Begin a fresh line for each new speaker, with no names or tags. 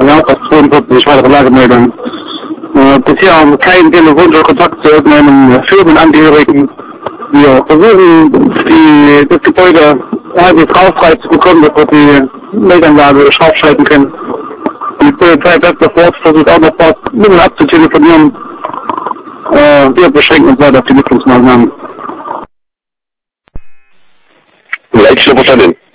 ja, fast 42 weitere Lagemeldungen. Bisher haben wir keinen telefonischen Kontakt zu irgendeinem Firmenangehörigen. Wir versuchen, das Gebäude halbwegs rauchfrei zu bekommen, dass wir die Meldanlage scharf schalten können. Die Polizei bleibt sofort, versucht auch noch was Mittel abzutelefonieren. Wir beschränken uns weiter auf die Lüftungsmaßnahmen.
Ja, ich verstanden.